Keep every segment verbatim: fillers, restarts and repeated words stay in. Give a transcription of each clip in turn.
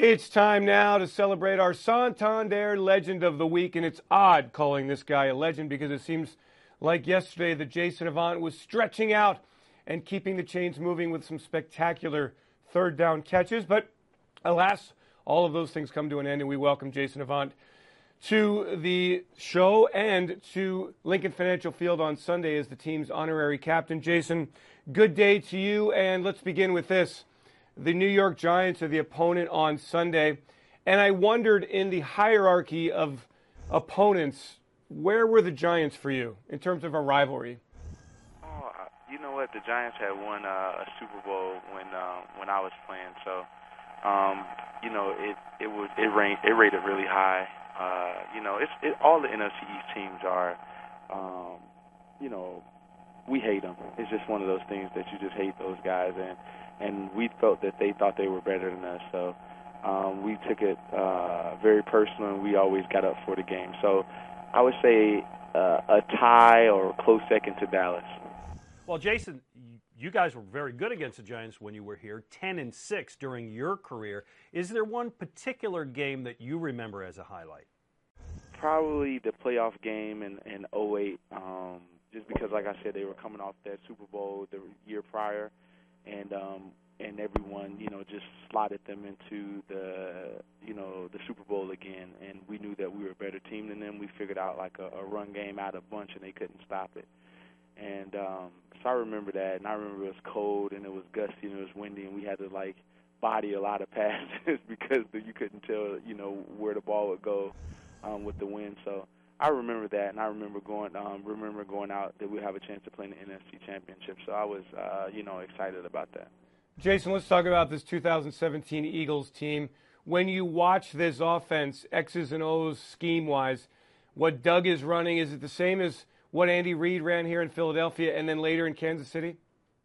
It's time now to celebrate our Santander Legend of the Week, and it's odd calling this guy a legend because it seems like yesterday that Jason Avant was stretching out and keeping the chains moving with some spectacular third down catches. But alas, all of those things come to an end, and we welcome Jason Avant to the show and to Lincoln Financial Field on Sunday as the team's honorary captain. Jason, good day to you, and let's begin with this. The New York Giants are the opponent on Sunday, and I wondered in the hierarchy of opponents, where were the Giants for you in terms of a rivalry? Oh, you know what? The Giants had won uh, a Super Bowl when uh, when I was playing, so um, you know it it was it ranked it rated really high. Uh, you know, it's it, all the N F C East teams are, um, you know, we hate them. It's just one of those things that you just hate those guys, and and we felt that they thought they were better than us. So um, we took it uh, very personal, and we always got up for the game. So I would say uh, a tie or a close second to Dallas. Well, Jason, you guys were very good against the Giants when you were here, ten and six during your career. Is there one particular game that you remember as a highlight? Probably the playoff game in, in oh eight, um, just because, like I said, they were coming off that Super Bowl the year prior, and um, and everyone, you know, just slotted them into the, you know, the Super Bowl again, and we knew that we were a better team than them. We figured out like a, a run game out of a bunch, and they couldn't stop it. And um, so I remember that, and I remember it was cold, and it was gusty, and it was windy, and we had to, like, body a lot of passes because you couldn't tell, you know, where the ball would go um, with the wind. So I remember that, and I remember going um, remember going out that we have a chance to play in the N F C Championship. So I was, uh, you know, excited about that. Jason, let's talk about this two thousand seventeen Eagles team. When you watch this offense, X's and O's scheme-wise, what Doug is running, is it the same as what Andy Reid ran here in Philadelphia and then later in Kansas City?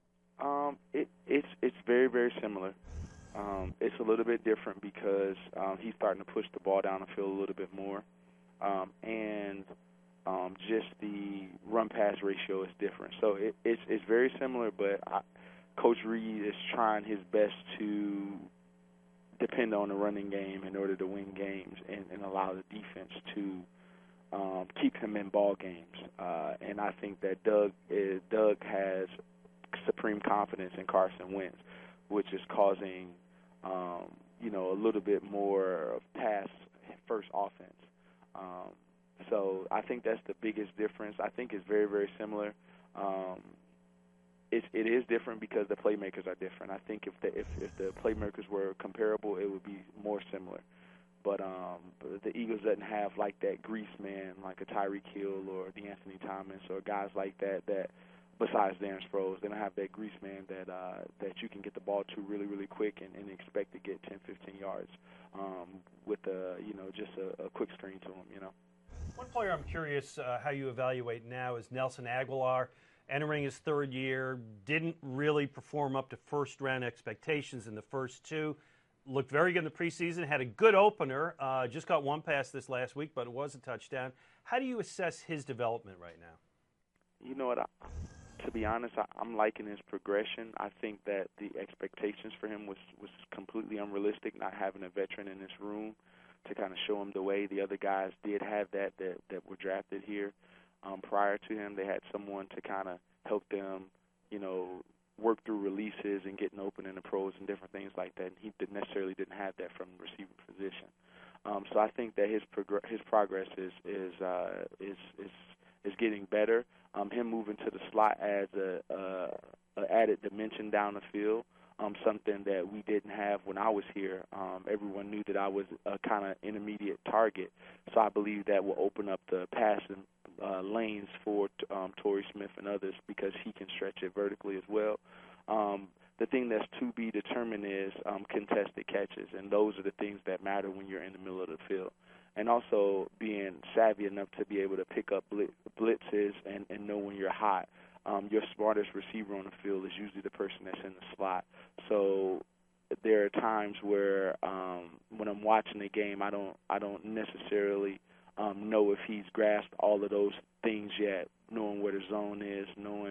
Um, it, it's it's very, very similar. Um, it's a little bit different because um, he's starting to push the ball down the field a little bit more. Um, and um, just the run-pass ratio is different. So it, it's, it's very similar, but I, Coach Reid is trying his best to depend on the running game in order to win games and, and allow the defense to Um, keep him in ball games, uh, and I think that Doug is, Doug has supreme confidence in Carson Wentz, which is causing, um, you know, a little bit more of pass first offense. Um, so I think that's the biggest difference. I think it's very, very similar. Um, it, it is different because the playmakers are different. I think if the if, if the playmakers were comparable, it would be more similar. But um, the Eagles doesn't have like that grease man, like a Tyreek Hill or DeAnthony Thomas or guys like that. That besides Darren Sproles, they don't have that grease man that uh, that you can get the ball to really, really quick and, and expect to get ten, fifteen yards um, with a you know just a, a quick screen to him. You know. One player I'm curious uh, how you evaluate now is Nelson Agholor, entering his third year. Didn't really perform up to first round expectations in the first two. Looked very good in the preseason, had a good opener, uh, just got one pass this last week, but it was a touchdown. How do you assess his development right now? You know what, I, to be honest, I, I'm liking his progression. I think that the expectations for him was, was completely unrealistic, not having a veteran in this room to kind of show him the way. The other guys did have that that, that were drafted here um, prior to him. They had someone to kind of help them, you know, work through releases and getting open in the pros and different things like that. And he didn't necessarily didn't have that from the receiving position. Um, so I think that his prog- his progress is is uh, is is is getting better. Um, him moving to the slot adds a, a, a added dimension down the field. Um, something that we didn't have when I was here. Um, everyone knew that I was a kind of intermediate target, so I believe that will open up the passing uh, lanes for um, Torrey Smith and others because he can stretch it vertically as well. Um, the thing that's to be determined is um, contested catches, and those are the things that matter when you're in the middle of the field. And also being savvy enough to be able to pick up blitzes and, and know when you're hot. Um, your smartest receiver on the field is usually the person that's in the slot. So there are times where um, when I'm watching the game, I don't I don't necessarily um, know if he's grasped all of those things yet, knowing where the zone is, knowing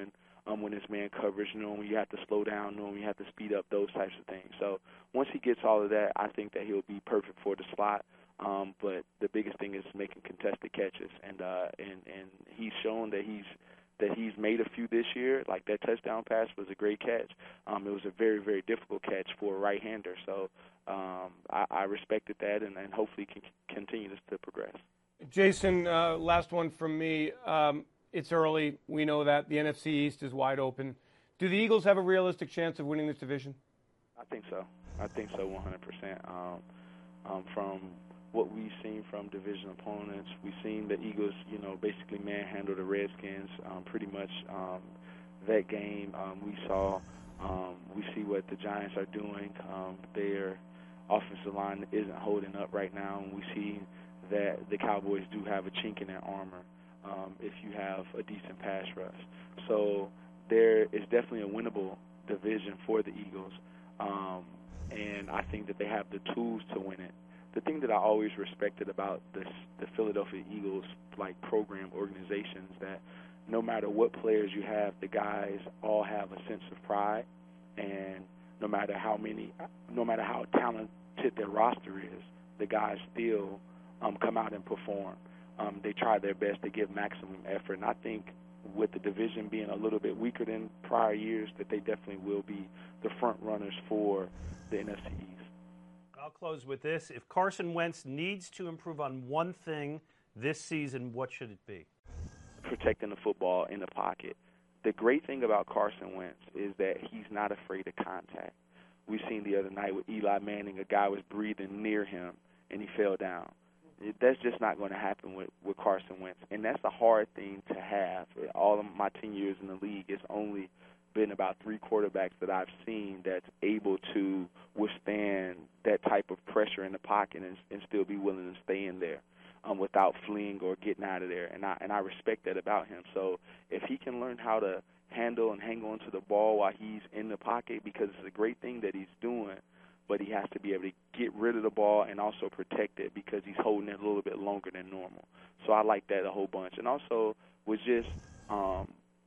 um, when it's man coverage, knowing when you have to slow down, knowing when you have to speed up, those types of things. So once he gets all of that, I think that he'll be perfect for the slot. Um, but the biggest thing is making contested catches, and uh, and and he's shown that he's that he's made a few this year. Like that touchdown pass was a great catch. Um, it was a very very difficult catch for a right-hander. So um, I, I respected that, and, and hopefully can continue this to progress. Jason, uh, last one from me. Um, it's early. We know that the N F C East is wide open. Do the Eagles have a realistic chance of winning this division? I think so. I think so, one hundred percent. Um, um, from what we've seen from division opponents, we've seen the Eagles, you know, basically manhandle the Redskins um, pretty much um, that game. Um, we saw, um, we see what the Giants are doing. Um, their offensive line isn't holding up right now, and we see that the Cowboys do have a chink in their armor um, if you have a decent pass rush. So there is definitely a winnable division for the Eagles, um, and I think that they have the tools to win it. The thing that I always respected about this, the Philadelphia Eagles like program organizations, that no matter what players you have, the guys all have a sense of pride, and no matter how many, no matter how talented their roster is, the guys still um, come out and perform. Um, they try their best to give maximum effort, and I think with the division being a little bit weaker than prior years, that they definitely will be the front runners for the N F C East. I'll close with this. If Carson Wentz needs to improve on one thing this season, what should it be? Protecting the football in the pocket. The great thing about Carson Wentz is that he's not afraid of contact. We've seen the other night with Eli Manning, a guy was breathing near him, and he fell down. That's just not going to happen with, with Carson Wentz, and that's a hard thing to have. All of my ten years in the league, it's only been about three quarterbacks that I've seen that's able to withstand that type of pressure in the pocket and, and still be willing to stay in there um, without fleeing or getting out of there. And I and I respect that about him. So if he can learn how to handle and hang on to the ball while he's in the pocket, because it's a great thing that he's doing, but he has to be able to get rid of the ball and also protect it because he's holding it a little bit longer than normal. So I like that a whole bunch. And also was just, um,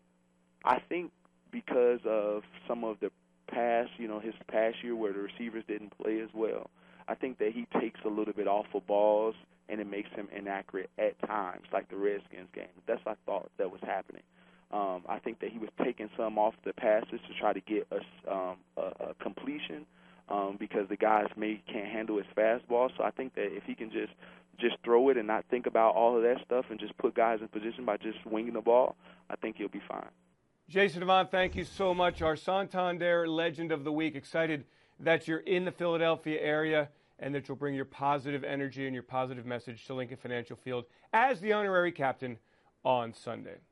I think, because of some of the past, you know, his past year where the receivers didn't play as well, I think that he takes a little bit off of balls and it makes him inaccurate at times, like the Redskins game. That's what I thought that was happening. Um, I think that he was taking some off the passes to try to get a, um, a, a completion um, because the guys may can't handle his fastball. So I think that if he can just just throw it and not think about all of that stuff and just put guys in position by just winging the ball, I think he'll be fine. Jason Avant, thank you so much. Our Santander Legend of the Week. Excited that you're in the Philadelphia area and that you'll bring your positive energy and your positive message to Lincoln Financial Field as the honorary captain on Sunday.